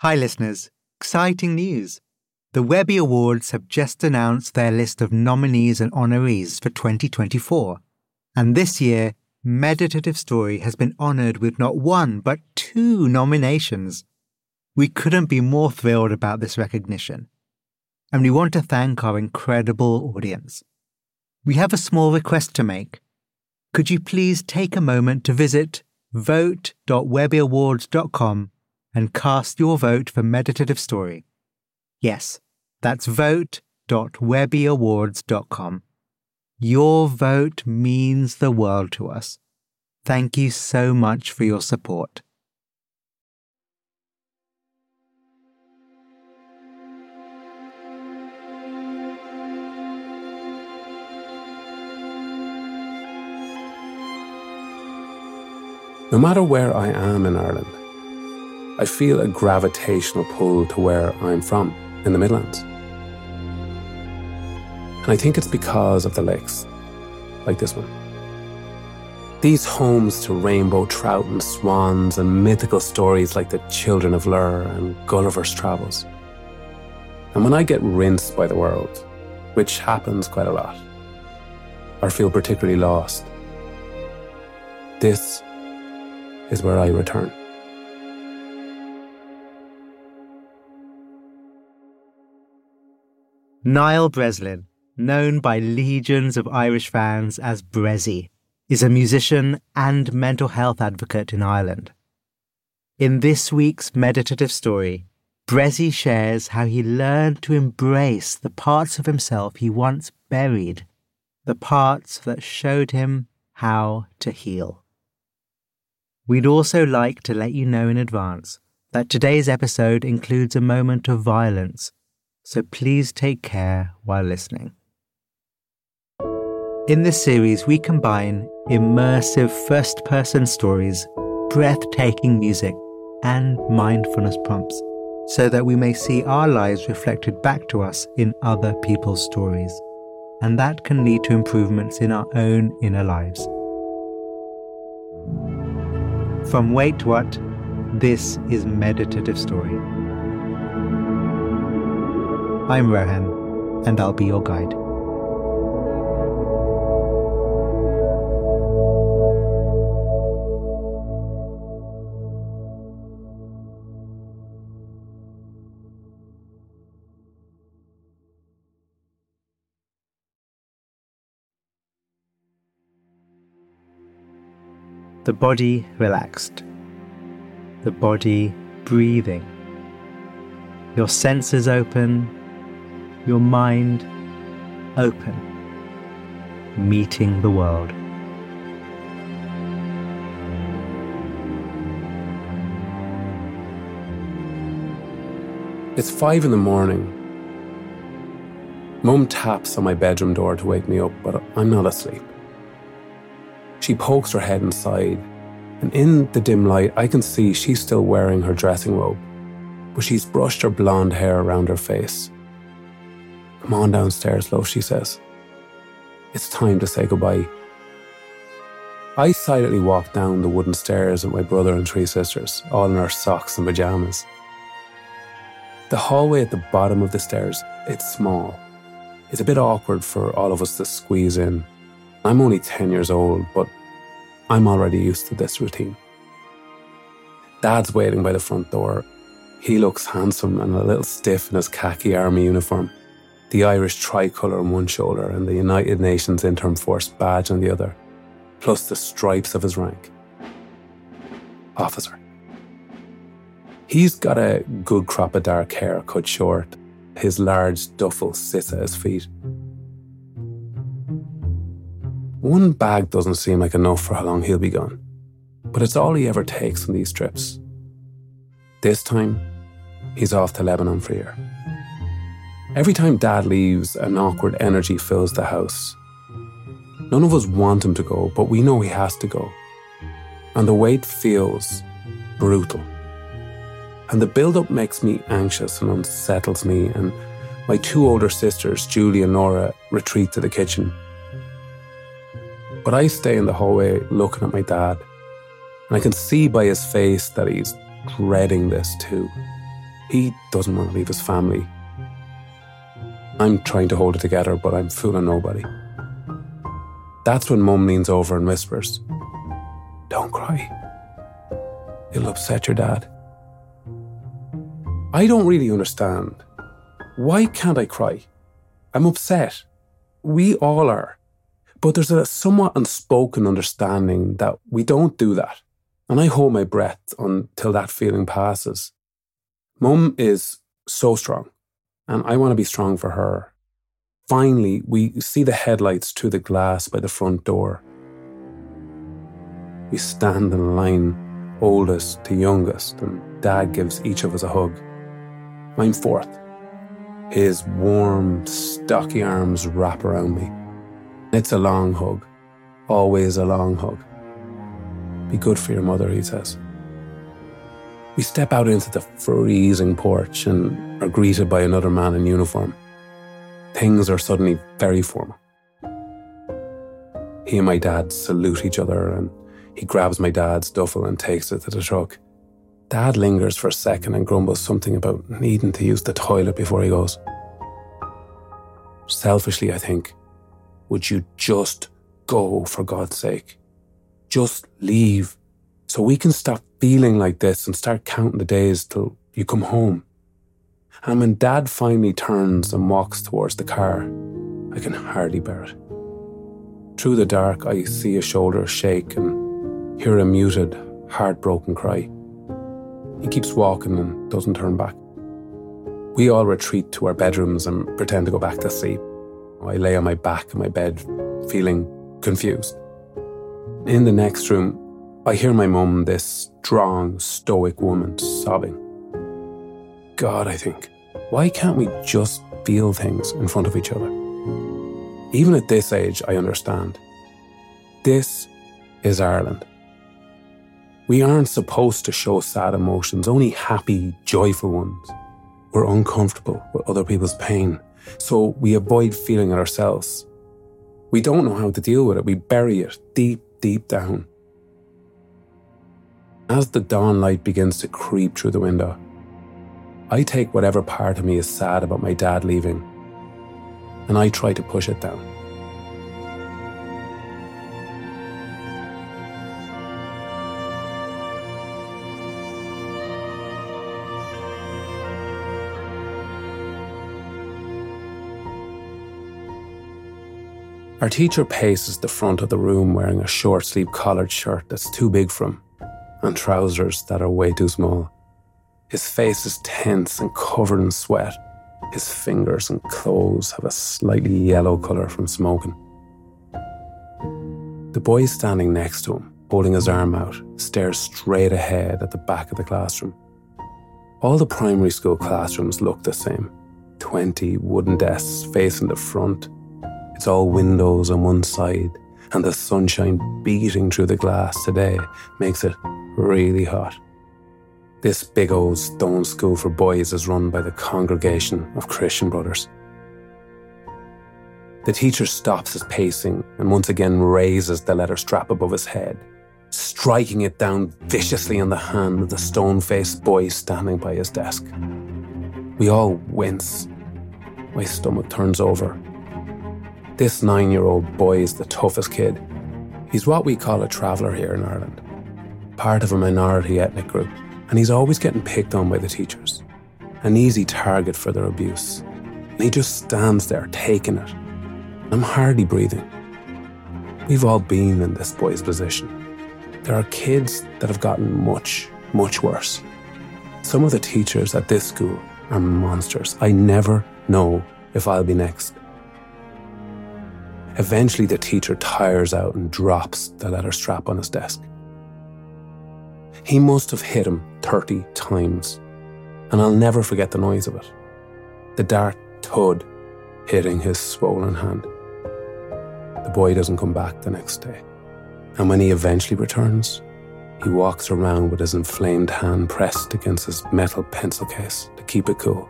Hi listeners, exciting news. The Webby Awards have just announced their list of nominees and honorees for 2024. And this year, Meditative Story has been honoured with not one but 2 nominations. We couldn't be more thrilled about this recognition. And we want to thank our incredible audience. We have a small request to make. Could you please take a moment to visit vote.webbyawards.com and cast your vote for Meditative Story? Yes, that's vote.webbyawards.com. Your vote means the world to us. Thank you so much for your support. No matter where I am in Ireland, I feel a gravitational pull to where I'm from, in the Midlands. And I think it's because of the lakes, like this one. These homes to rainbow trout and swans and mythical stories like the Children of Lur and Gulliver's Travels. And when I get rinsed by the world, which happens quite a lot, or feel particularly lost, this is where I return. Niall Breslin, known by legions of Irish fans as Bressie, is a musician and mental health advocate in Ireland. In this week's Meditative Story, Bressie shares how he learned to embrace the parts of himself he once buried, the parts that showed him how to heal. We'd also like to let you know in advance that today's episode includes a moment of violence, so please take care while listening. In this series, we combine immersive first-person stories, breathtaking music, and mindfulness prompts, so that we may see our lives reflected back to us in other people's stories, and that can lead to improvements in our own inner lives. From Wait What, this is Meditative Story. I'm Rohan, and I'll be your guide. The body relaxed, the body breathing, your senses open, your mind open, meeting the world. It's 5 a.m. Mum taps on my bedroom door to wake me up, but I'm not asleep. She pokes her head inside, and in the dim light I can see she's still wearing her dressing robe, but she's brushed her blonde hair around her face. "Come on downstairs, love," she says. "It's time to say goodbye." I silently walk down the wooden stairs with my brother and 3 sisters, all in our socks and pyjamas. The hallway at the bottom of the stairs, it's small. It's a bit awkward for all of us to squeeze in. I'm only 10 years old, but I'm already used to this routine. Dad's waiting by the front door. He looks handsome and a little stiff in his khaki army uniform, the Irish tricolour on one shoulder and the United Nations Interim Force badge on the other, plus the stripes of his rank. Officer. He's got a good crop of dark hair cut short. His large duffel sits at his feet. One bag doesn't seem like enough for how long he'll be gone, but it's all he ever takes on these trips. This time, he's off to Lebanon for a year. Every time Dad leaves, an awkward energy fills the house. None of us want him to go, but we know he has to go. And the wait feels brutal. And the build-up makes me anxious and unsettles me, and my 2 older sisters, Julie and Nora, retreat to the kitchen. But I stay in the hallway looking at my dad, and I can see by his face that he's dreading this too. He doesn't want to leave his family. I'm trying to hold it together, but I'm fooling nobody. That's when Mum leans over and whispers, "Don't cry. It'll upset your dad." I don't really understand. Why can't I cry? I'm upset. We all are. But there's a somewhat unspoken understanding that we don't do that. And I hold my breath until that feeling passes. Mum is so strong, and I want to be strong for her. Finally, we see the headlights through the glass by the front door. We stand in line, oldest to youngest, and Dad gives each of us a hug. I'm fourth. His warm, stocky arms wrap around me. It's a long hug. Always a long hug. "Be good for your mother," he says. We step out into the freezing porch and are greeted by another man in uniform. Things are suddenly very formal. He and my dad salute each other, and he grabs my dad's duffel and takes it to the truck. Dad lingers for a second and grumbles something about needing to use the toilet before he goes. Selfishly, I think, would you just go, for God's sake? Just leave, so we can stop feeling like this and start counting the days till you come home. And when Dad finally turns and walks towards the car, I can hardly bear it. Through the dark, I see his shoulders shake and hear a muted, heartbroken cry. He keeps walking and doesn't turn back. We all retreat to our bedrooms and pretend to go back to sleep. I lay on my back in my bed, feeling confused. In the next room, I hear my mum, this strong, stoic woman, sobbing. God, I think, why can't we just feel things in front of each other? Even at this age, I understand. This is Ireland. We aren't supposed to show sad emotions, only happy, joyful ones. We're uncomfortable with other people's pain, so we avoid feeling it ourselves. We don't know how to deal with it. We bury it deep, deep down. As the dawn light begins to creep through the window, I take whatever part of me is sad about my dad leaving, and I try to push it down. Our teacher paces the front of the room wearing a short-sleeved collared shirt that's too big for him and trousers that are way too small. His face is tense and covered in sweat. His fingers and clothes have a slightly yellow colour from smoking. The boy standing next to him, holding his arm out, stares straight ahead at the back of the classroom. All the primary school classrooms look the same. 20 wooden desks facing the front. It's all windows on one side, and the sunshine beating through the glass today makes it really hot. This big old stone school for boys is run by the Congregation of Christian Brothers. The teacher stops his pacing and once again raises the leather strap above his head, striking it down viciously on the hand of the stone-faced boy standing by his desk. We all wince. My stomach turns over. This 9-year-old boy is the toughest kid. He's what we call a traveller here in Ireland, part of a minority ethnic group, and he's always getting picked on by the teachers, an easy target for their abuse. And he just stands there taking it. I'm hardly breathing. We've all been in this boy's position. There are kids that have gotten much, much worse. Some of the teachers at this school are monsters. I never know if I'll be next. Eventually, the teacher tires out and drops the leather strap on his desk. He must have hit him 30 times, and I'll never forget the noise of it. The dart thud hitting his swollen hand. The boy doesn't come back the next day, and when he eventually returns, he walks around with his inflamed hand pressed against his metal pencil case to keep it cool.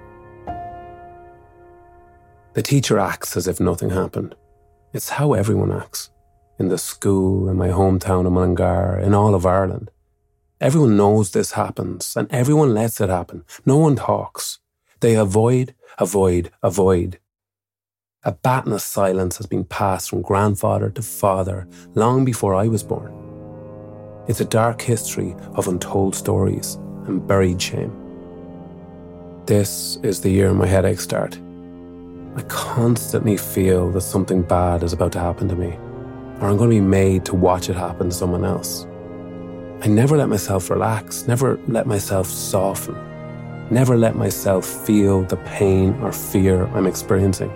The teacher acts as if nothing happened. It's how everyone acts. In the school, in my hometown of Mullingar, in all of Ireland. Everyone knows this happens, and everyone lets it happen. No one talks. They avoid, avoid, avoid. A baton of silence has been passed from grandfather to father long before I was born. It's a dark history of untold stories and buried shame. This is the year my headaches start. I constantly feel that something bad is about to happen to me, or I'm going to be made to watch it happen to someone else. I never let myself relax, never let myself soften, never let myself feel the pain or fear I'm experiencing.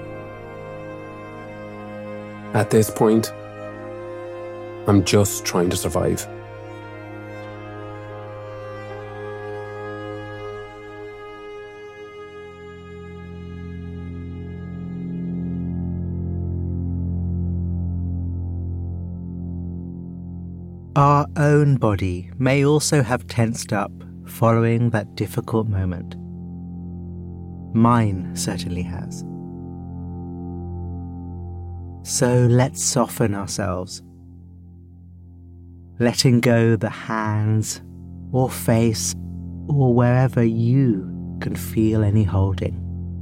At this point, I'm just trying to survive. Our own body may also have tensed up following that difficult moment. Mine certainly has. So let's soften ourselves, letting go the hands or face or wherever you can feel any holding.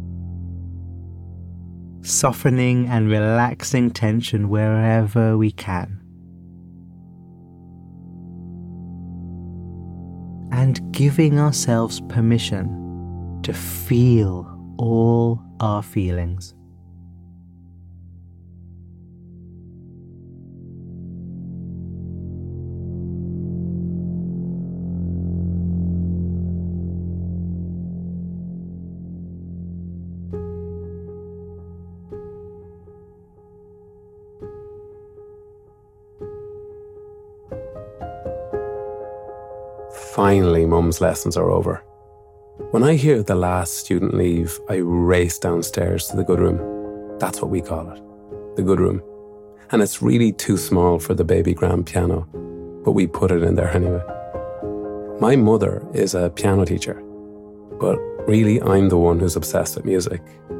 Softening and relaxing tension wherever we can. And giving ourselves permission to feel all our feelings. Finally, Mum's lessons are over. When I hear the last student leave, I race downstairs to the good room. That's what we call it, the good room. And it's really too small for the baby grand piano, but we put it in there anyway. My mother is a piano teacher, but really I'm the one who's obsessed with music.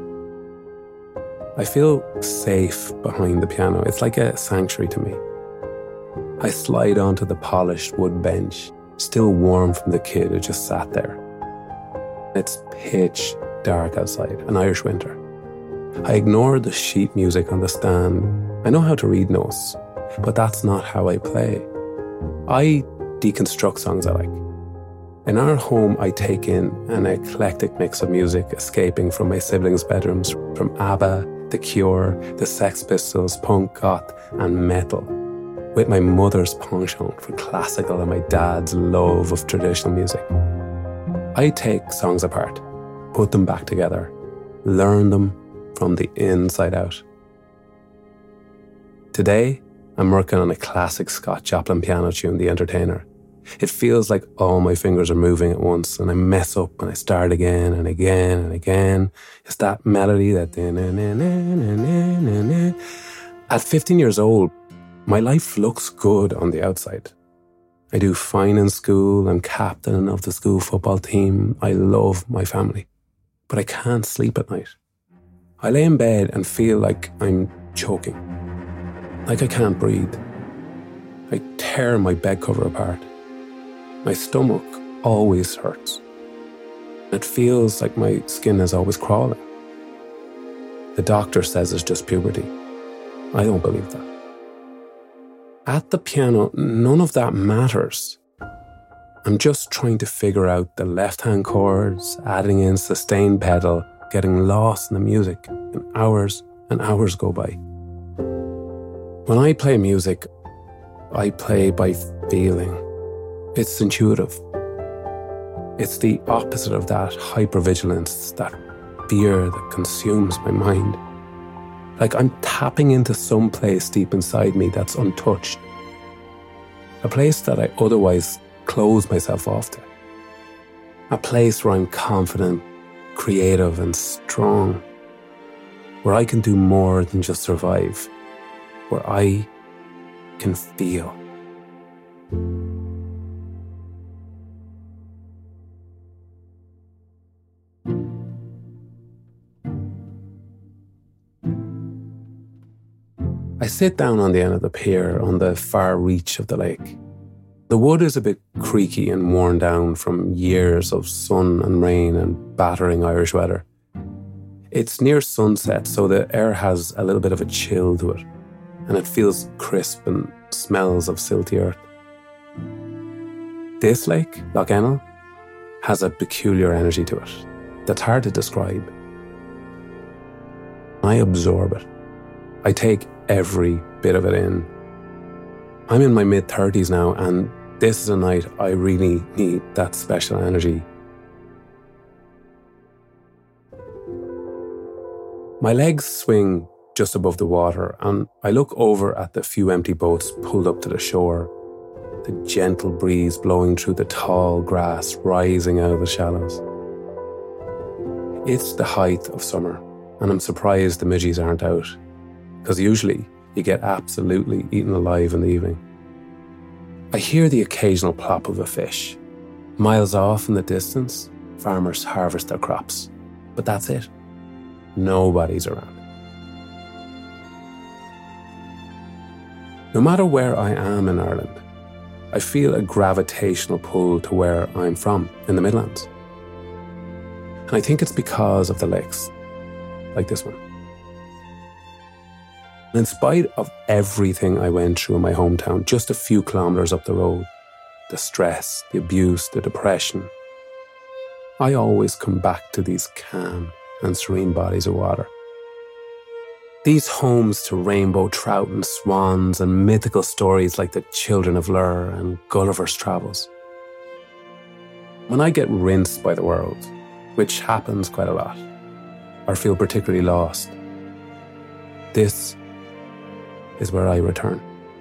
I feel safe behind the piano. It's like a sanctuary to me. I slide onto the polished wood bench, still warm from the kid who just sat there. It's pitch dark outside, an Irish winter. I ignore the sheet music on the stand. I know how to read notes, but that's not how I play. I deconstruct songs I like. In our home, I take in an eclectic mix of music escaping from my siblings' bedrooms, from ABBA, The Cure, the Sex Pistols, punk, goth, and metal, with my mother's penchant for classical and my dad's love of traditional music. I take songs apart, put them back together, learn them from the inside out. Today, I'm working on a classic Scott Joplin piano tune, The Entertainer. It feels like all my fingers are moving at once and I mess up and I start again and again and again. It's that melody that... At 15 years old, my life looks good on the outside. I do fine in school, I'm captain of the school football team, I love my family. But I can't sleep at night. I lay in bed and feel like I'm choking. Like I can't breathe. I tear my bed cover apart. My stomach always hurts. It feels like my skin is always crawling. The doctor says it's just puberty. I don't believe that. At the piano, none of that matters. I'm just trying to figure out the left-hand chords, adding in sustained pedal, getting lost in the music, and hours go by. When I play music, I play by feeling. It's intuitive. It's the opposite of that hypervigilance, that fear that consumes my mind. Like I'm tapping into some place deep inside me that's untouched. A place that I otherwise close myself off to. A place where I'm confident, creative and strong. Where I can do more than just survive. Where I can feel. I sit down on the end of the pier on the far reach of the lake. The wood is a bit creaky and worn down from years of sun and rain and battering Irish weather. It's near sunset, so the air has a little bit of a chill to it, and it feels crisp and smells of silty earth. This lake, Lough Ennel, has a peculiar energy to it that's hard to describe. I absorb it. I take every bit of it in. I'm in my mid-30s now, and this is a night I really need that special energy. My legs swing just above the water, and I look over at the few empty boats pulled up to the shore, the gentle breeze blowing through the tall grass rising out of the shallows. It's the height of summer, and I'm surprised the midgies aren't out, because usually you get absolutely eaten alive in the evening. I hear the occasional plop of a fish. Miles off in the distance, farmers harvest their crops, but that's it. Nobody's around. No matter where I am in Ireland, I feel a gravitational pull to where I'm from, in the Midlands. And I think it's because of the lakes, like this one. In spite of everything I went through in my hometown, just a few kilometres up the road, the stress, the abuse, the depression, I always come back to these calm and serene bodies of water. These homes to rainbow trout and swans and mythical stories like the Children of Lur and Gulliver's Travels. When I get rinsed by the world, which happens quite a lot, or feel particularly lost, this is where I return.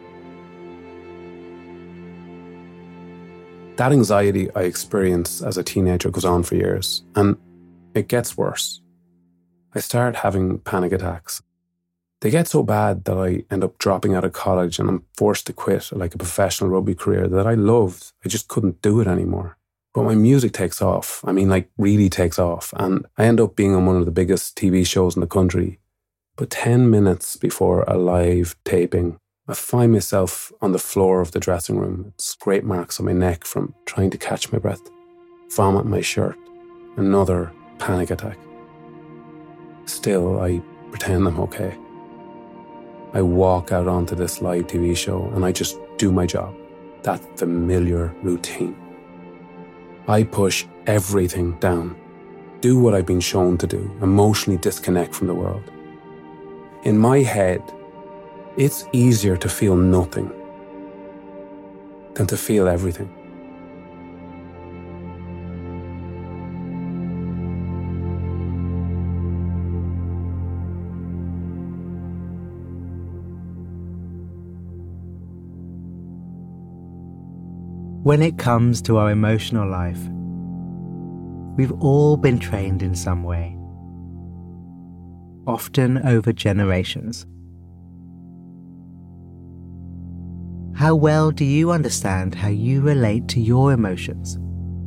That anxiety I experienced as a teenager goes on for years, and it gets worse. I start having panic attacks. They get so bad that I end up dropping out of college and I'm forced to quit like a professional rugby career that I loved. I just couldn't do it anymore. But my music takes off. Really takes off. And I end up being on one of the biggest TV shows in the country. But 10 minutes before a live taping, I find myself on the floor of the dressing room. Scrape marks on my neck from trying to catch my breath. Vomit my shirt. Another panic attack. Still, I pretend I'm okay. I walk out onto this live TV show and I just do my job. That familiar routine. I push everything down. Do what I've been shown to do. Emotionally disconnect from the world. In my head, it's easier to feel nothing than to feel everything. When it comes to our emotional life, we've all been trained in some way, often over generations. How well do you understand how you relate to your emotions?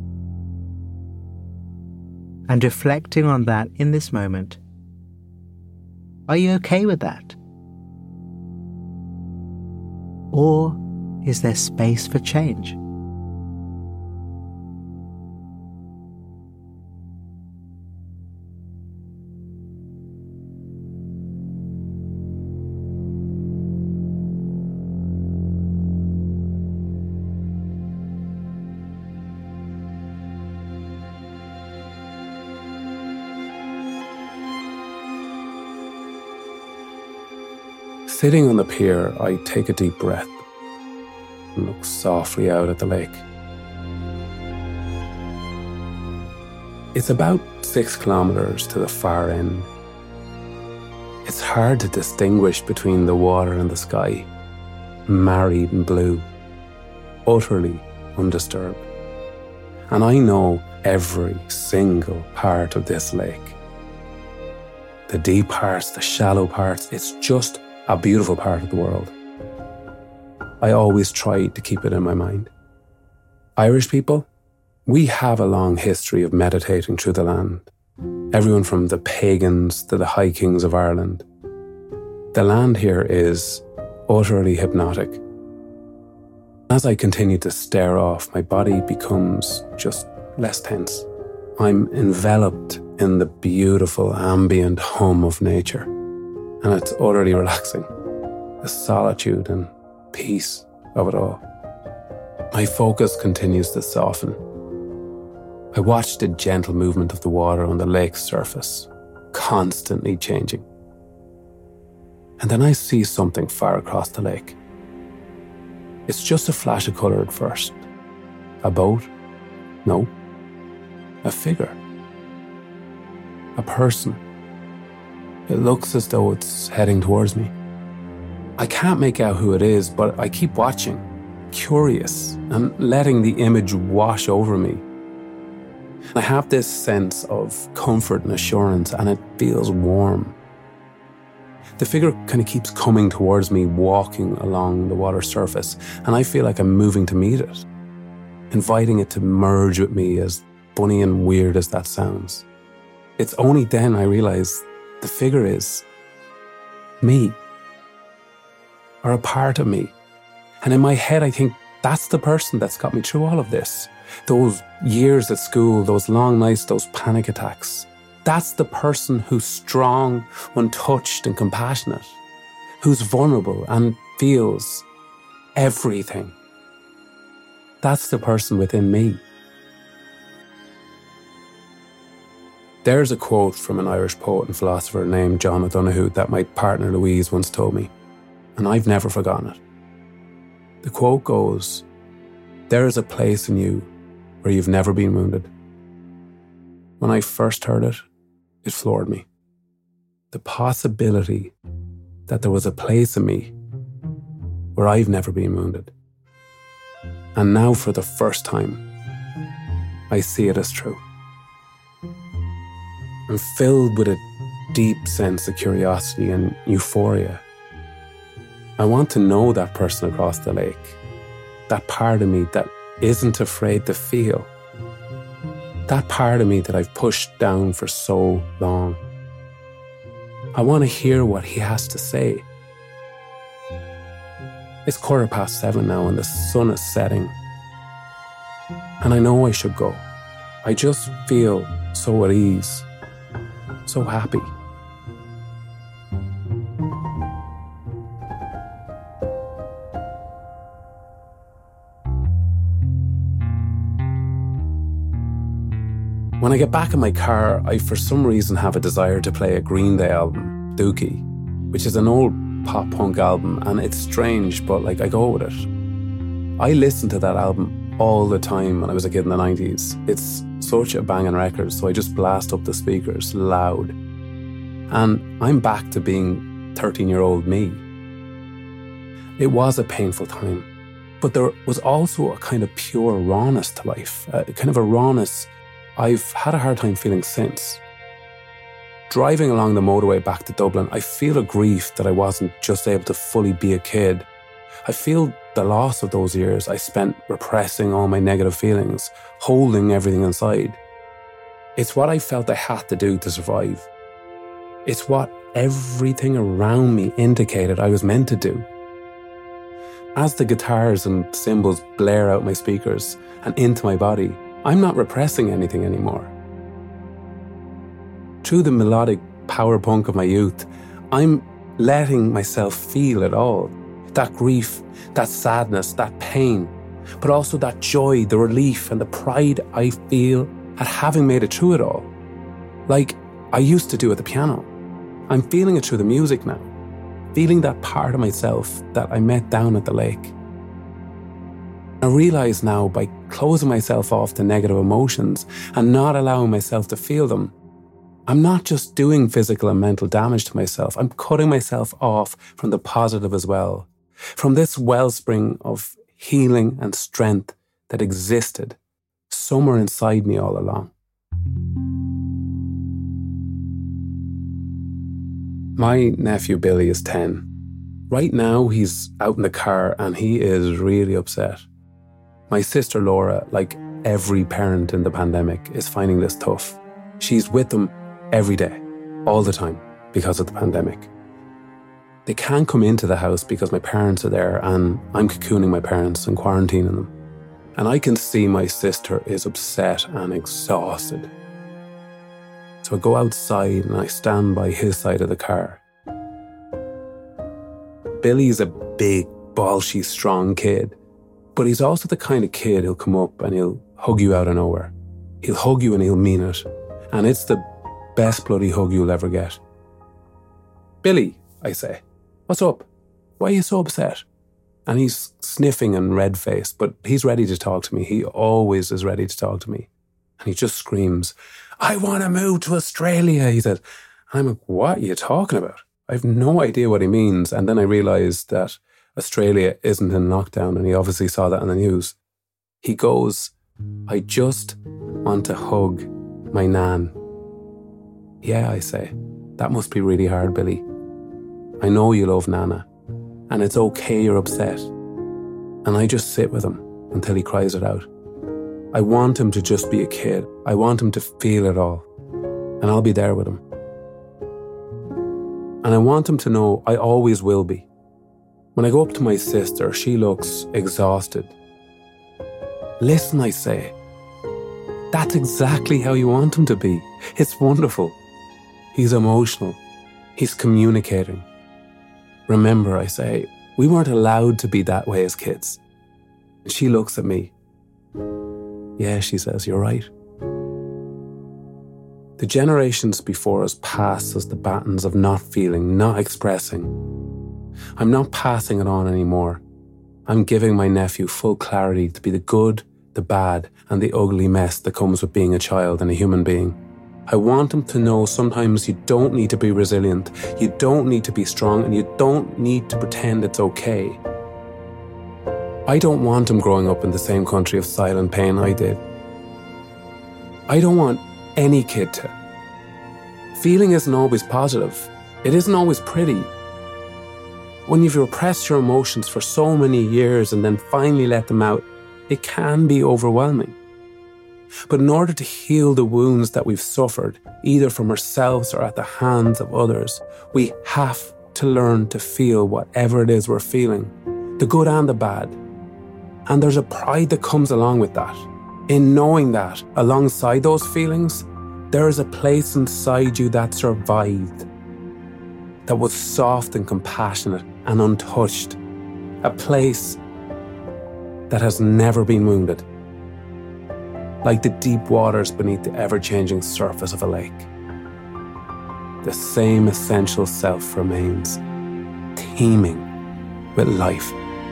And reflecting on that in this moment, are you okay with that? Or is there space for change? Sitting on the pier, I take a deep breath and look softly out at the lake. It's about 6 kilometres to the far end. It's hard to distinguish between the water and the sky, married in blue, utterly undisturbed. And I know every single part of this lake. The deep parts, the shallow parts, it's just a beautiful part of the world. I always try to keep it in my mind. Irish people, we have a long history of meditating through the land. Everyone from the pagans to the high kings of Ireland. The land here is utterly hypnotic. As I continue to stare off, my body becomes just less tense. I'm enveloped in the beautiful ambient hum of nature, and it's utterly relaxing. The solitude and peace of it all. My focus continues to soften. I watch the gentle movement of the water on the lake's surface, constantly changing. And then I see something far across the lake. It's just a flash of colour at first. A boat? No. A figure. A person. It looks as though it's heading towards me. I can't make out who it is, but I keep watching, curious, and letting the image wash over me. I have this sense of comfort and assurance, and it feels warm. The figure kind of keeps coming towards me, walking along the water surface, and I feel like I'm moving to meet it, inviting it to merge with me, as funny and weird as that sounds. It's only then I realize the figure is me, or a part of me. And in my head, I think that's the person that's got me through all of this. Those years at school, those long nights, those panic attacks. That's the person who's strong, untouched and compassionate, who's vulnerable and feels everything. That's the person within me. There's a quote from an Irish poet and philosopher named John O'Donoghue that my partner Louise once told me, and I've never forgotten it. The quote goes, "There is a place in you where you've never been wounded." When I first heard it, it floored me. The possibility that there was a place in me where I've never been wounded. And now for the first time, I see it as true. I'm filled with a deep sense of curiosity and euphoria. I want to know that person across the lake, that part of me that isn't afraid to feel, that part of me that I've pushed down for so long. I want to hear what he has to say. It's 7:15 now and the sun is setting. And I know I should go. I just feel so at ease, so happy. When I get back in my car, I for some reason have a desire to play a Green Day album, Dookie, which is an old pop-punk album, and it's strange, but I go with it. I listened to that album all the time when I was a kid in the 90s. It's such a banging record, so I just blast up the speakers loud. And I'm back to being 13-year-old me. It was a painful time, but there was also a kind of pure rawness to life, a kind of a rawness I've had a hard time feeling since. Driving along the motorway back to Dublin, I feel a grief that I wasn't just able to fully be a kid. I feel the loss of those years I spent repressing all my negative feelings, holding everything inside. It's what I felt I had to do to survive. It's what everything around me indicated I was meant to do. As the guitars and cymbals blare out my speakers and into my body, I'm not repressing anything anymore. Through the melodic power punk of my youth, I'm letting myself feel it all. That grief, that sadness, that pain, but also that joy, the relief and the pride I feel at having made it through it all. Like I used to do at the piano. I'm feeling it through the music now, feeling that part of myself that I met down at the lake. I realise now by closing myself off to negative emotions and not allowing myself to feel them, I'm not just doing physical and mental damage to myself, I'm cutting myself off from the positive as well, from this wellspring of healing and strength that existed somewhere inside me all along. My nephew Billy is 10. Right now he's out in the car and he is really upset. My sister Laura, like every parent in the pandemic, is finding this tough. She's with them every day, all the time, because of the pandemic. They can't come into the house because my parents are there and I'm cocooning my parents and quarantining them. And I can see my sister is upset and exhausted. So I go outside and I stand by his side of the car. Billy's a big, bolshy, strong kid, but he's also the kind of kid who'll come up and he'll hug you out of nowhere. He'll hug you and he'll mean it. And it's the best bloody hug you'll ever get. Billy, I say, what's up? Why are you so upset? And he's sniffing and red-faced, but he's ready to talk to me. He always is ready to talk to me. And he just screams, I want to move to Australia, he said. And I'm like, what are you talking about? I have no idea what he means. And then I realised that Australia isn't in lockdown, and he obviously saw that on the news. He goes, I just want to hug my nan. Yeah, I say, that must be really hard, Billy. I know you love Nana, and it's okay you're upset. And I just sit with him until he cries it out. I want him to just be a kid. I want him to feel it all. And I'll be there with him. And I want him to know I always will be. When I go up to my sister, she looks exhausted. Listen, I say, that's exactly how you want him to be. It's wonderful. He's emotional. He's communicating. Remember, I say, we weren't allowed to be that way as kids. And she looks at me. Yeah, she says, you're right. The generations before us passed us the batons of not feeling, not expressing. I'm not passing it on anymore. I'm giving my nephew full clarity to be the good, the bad, and the ugly mess that comes with being a child and a human being. I want him to know sometimes you don't need to be resilient, you don't need to be strong, and you don't need to pretend it's okay. I don't want him growing up in the same country of silent pain I did. I don't want any kid to. Feeling isn't always positive. It isn't always pretty. When you've repressed your emotions for so many years and then finally let them out, it can be overwhelming. But in order to heal the wounds that we've suffered, either from ourselves or at the hands of others, we have to learn to feel whatever it is we're feeling, the good and the bad. And there's a pride that comes along with that. In knowing that, alongside those feelings, there is a place inside you that survived, that was soft and compassionate and untouched, a place that has never been wounded. Like the deep waters beneath the ever-changing surface of a lake. The same essential self remains, teeming with life.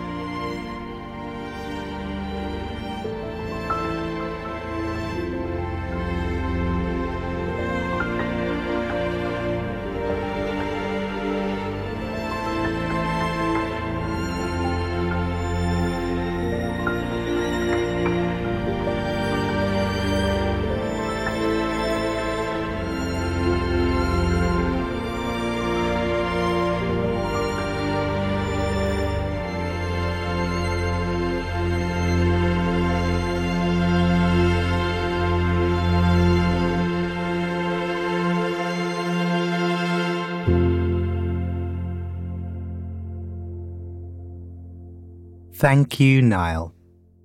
Thank you, Niall.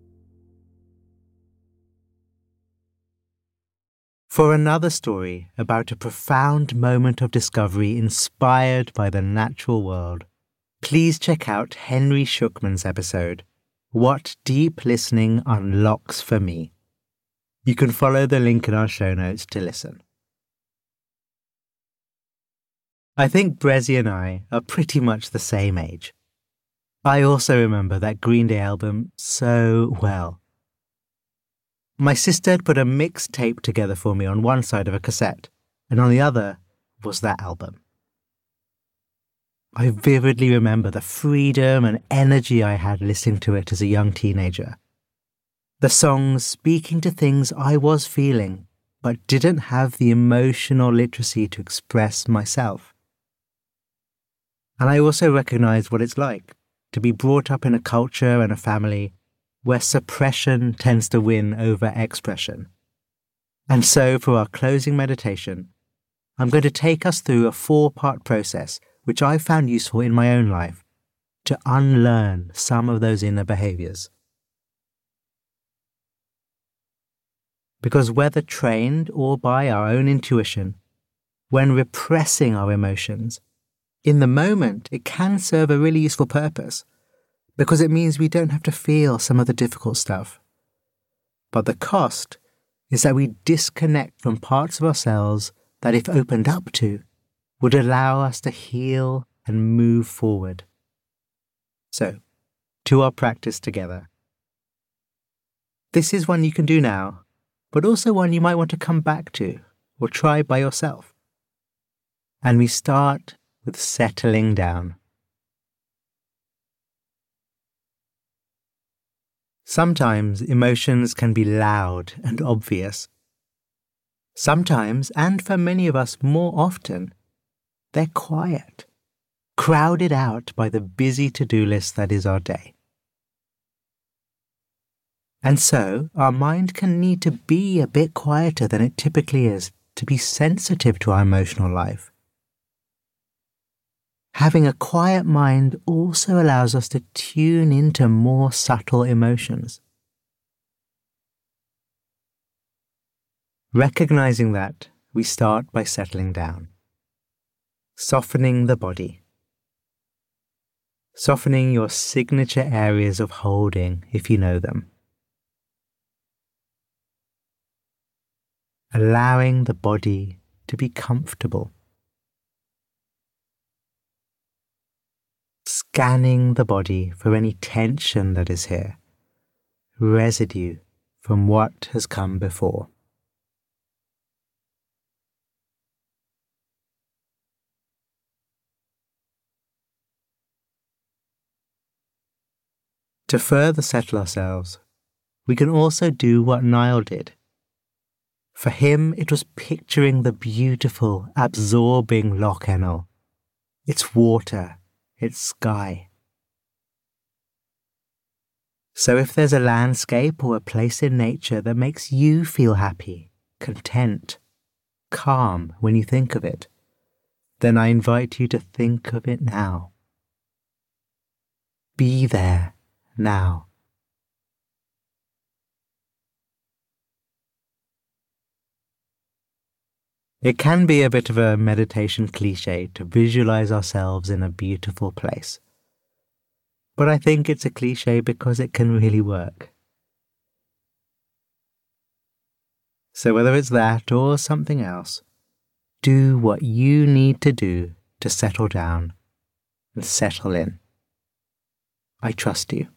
For another story about a profound moment of discovery inspired by the natural world, please check out Henry Shookman's episode, What Deep Listening Unlocks for Me. You can follow the link in our show notes to listen. I think Bressie and I are pretty much the same age. I also remember that Green Day album so well. My sister had put a mixtape together for me on one side of a cassette, and on the other was that album. I vividly remember the freedom and energy I had listening to it as a young teenager. The songs speaking to things I was feeling, but didn't have the emotional literacy to express myself. And I also recognized what it's like to be brought up in a culture and a family where suppression tends to win over expression. And so for our closing meditation, I'm going to take us through a 4-part process which I've found useful in my own life to unlearn some of those inner behaviors. Because whether trained or by our own intuition, when repressing our emotions, in the moment it can serve a really useful purpose, because it means we don't have to feel some of the difficult stuff. But the cost is that we disconnect from parts of ourselves that, if opened up to, would allow us to heal and move forward. So, to our practice together. This is one you can do now, but also one you might want to come back to or try by yourself. And we start with settling down. Sometimes emotions can be loud and obvious. Sometimes, and for many of us more often, they're quiet, crowded out by the busy to-do list that is our day. And so, our mind can need to be a bit quieter than it typically is to be sensitive to our emotional life. Having a quiet mind also allows us to tune into more subtle emotions. Recognizing that, we start by settling down. Softening the body. Softening your signature areas of holding if you know them. Allowing the body to be comfortable. Scanning the body for any tension that is here, residue from what has come before. To further settle ourselves, we can also do what Niall did. For him, it was picturing the beautiful, absorbing Loch Ennell, its water, its sky. So if there's a landscape or a place in nature that makes you feel happy, content, calm when you think of it, then I invite you to think of it now. Be there now. It can be a bit of a meditation cliché to visualize ourselves in a beautiful place. But I think it's a cliché because it can really work. So whether it's that or something else, do what you need to do to settle down and settle in. I trust you.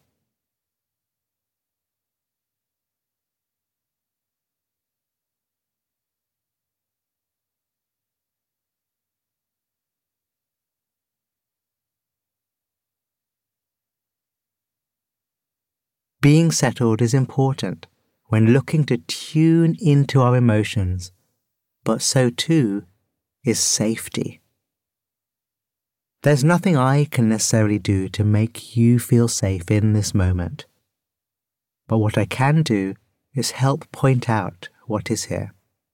Being settled is important when looking to tune into our emotions, but so too is safety. There's nothing I can necessarily do to make you feel safe in this moment, but what I can do is help point out what is here.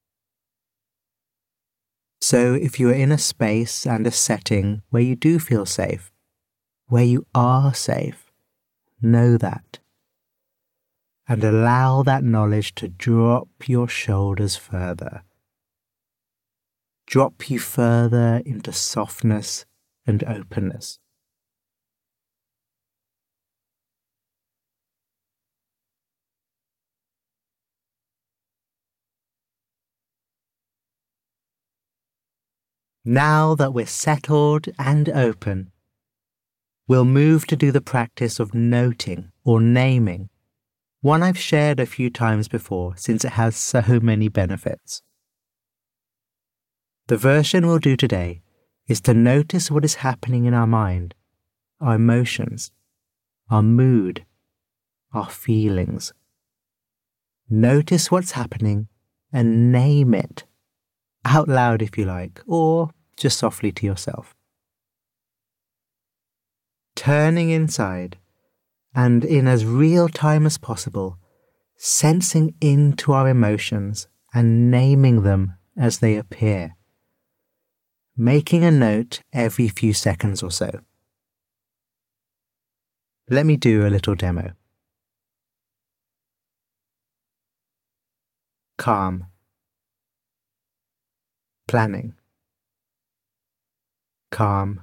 So if you are in a space and a setting where you do feel safe, where you are safe, know that. And allow that knowledge to drop your shoulders further. Drop you further into softness and openness. Now that we're settled and open, we'll move to do the practice of noting or naming, one I've shared a few times before since it has so many benefits. The version we'll do today is to notice what is happening in our mind, our emotions, our mood, our feelings. Notice what's happening and name it, out loud if you like, or just softly to yourself. Turning inside, and in as real time as possible, sensing into our emotions and naming them as they appear. making a note every few seconds or so. Let me do a little demo. Calm. Planning. Calm.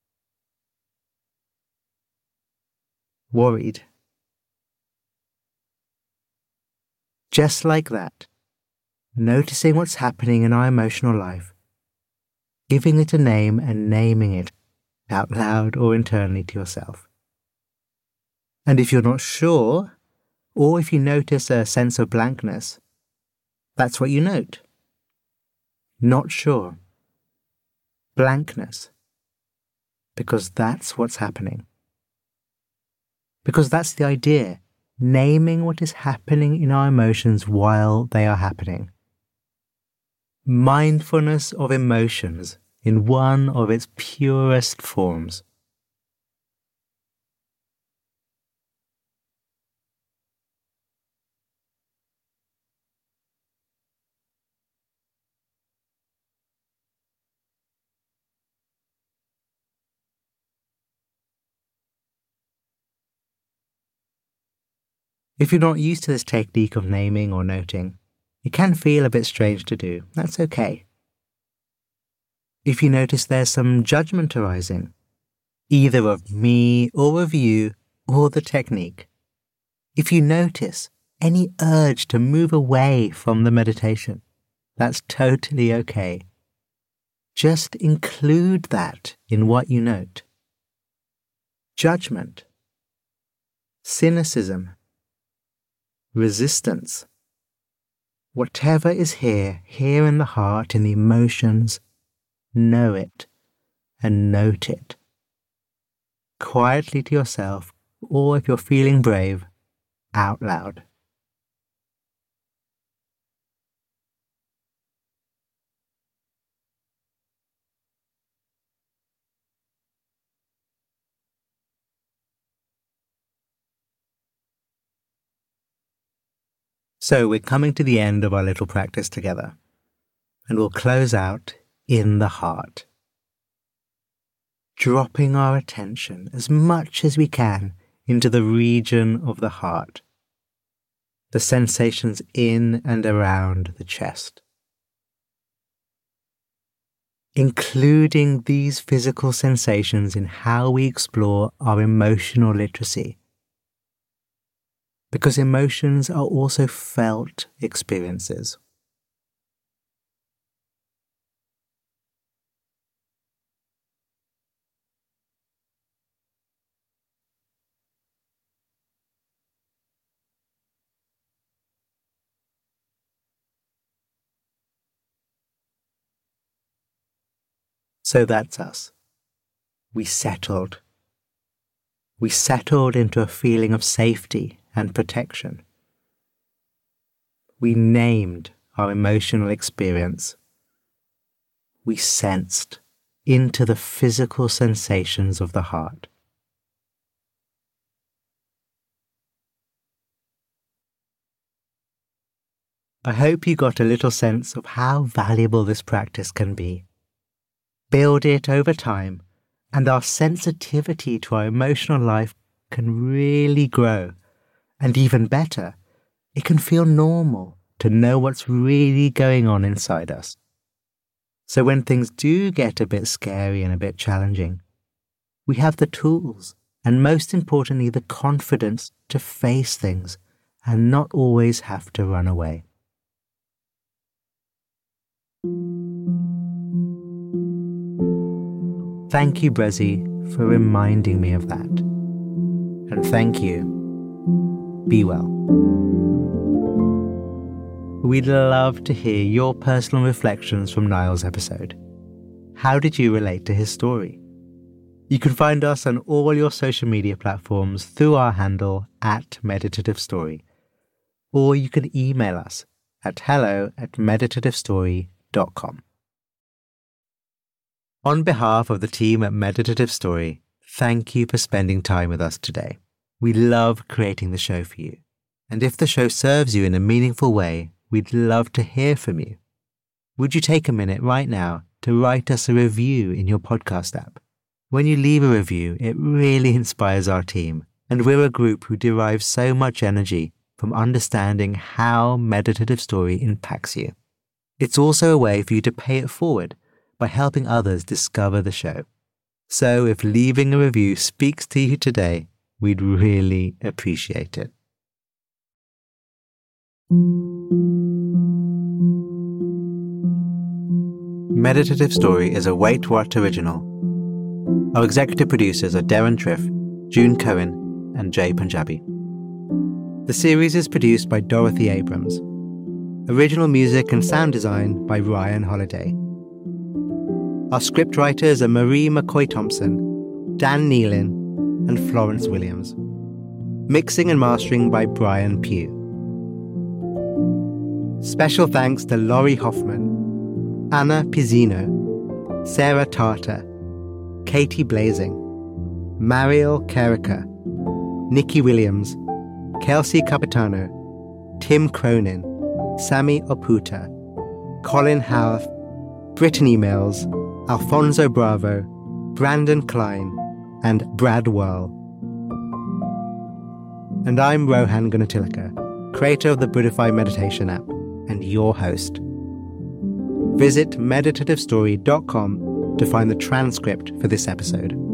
Worried. Just like that, noticing what's happening in our emotional life, giving it a name and naming it out loud or internally to yourself. And if you're not sure, or if you notice a sense of blankness, that's what you note. Not sure. Blankness. Because that's what's happening. Because that's the idea, naming what is happening in our emotions while they are happening. Mindfulness of emotions in one of its purest forms. If you're not used to this technique of naming or noting, it can feel a bit strange to do. That's okay. If you notice there's some judgment arising, either of me or of you or the technique, if you notice any urge to move away from the meditation, that's totally okay. Just include that in what you note. Judgment, cynicism, resistance, whatever is here in the heart, in the emotions, know it and note it. Quietly to yourself, or if you're feeling brave, out loud. So we're coming to the end of our little practice together, and we'll close out in the heart. Dropping our attention as much as we can into the region of the heart, the sensations in and around the chest. Including these physical sensations in how we explore our emotional literacy. Because emotions are also felt experiences. So that's us. We settled. We settled into a feeling of safety and protection. We named our emotional experience. We sensed into the physical sensations of the heart. I hope you got a little sense of how valuable this practice can be. Build it over time, and our sensitivity to our emotional life can really grow. And even better, it can feel normal to know what's really going on inside us. So when things do get a bit scary and a bit challenging, we have the tools and most importantly the confidence to face things and not always have to run away. Thank you, Brezi, for reminding me of that. And thank you. Be well. We'd love to hear your personal reflections from Niall's episode. How did you relate to his story? You can find us on all your social media platforms through our handle @meditativestory, or you can email us at hello@meditativestory.com. On behalf of the team at Meditative Story, thank you for spending time with us today. We love creating the show for you. And if the show serves you in a meaningful way, we'd love to hear from you. Would you take a minute right now to write us a review in your podcast app. When you leave a review, it really inspires our team, and we're a group who derives so much energy from understanding how Meditative Story impacts you. It's also a way for you to pay it forward by helping others discover the show. So if leaving a review speaks to you today, we'd really appreciate it. Meditative Story is a Wait What original. Our executive producers are Darren Triff, June Cohen, and Jay Punjabi. The series is produced by Dorothy Abrams. Original music and sound design by Ryan Holiday. Our scriptwriters are Marie McCoy-Thompson, Dan Nealon, and Florence Williams. Mixing and mastering by Brian Pugh. Special thanks to Laurie Hoffman, Anna Pizzino, Sarah Tartar, Katie Blazing, Mariel Carrica, Nikki Williams, Kelsey Capitano, Tim Cronin, Sammy Oputa, Colin Howarth, Brittany Mills, Alfonso Bravo, Brandon Klein, and Brad Whirl. And I'm Rohan Gunatilaka, creator of the Buddhify Meditation app, and your host. Visit meditativestory.com to find the transcript for this episode.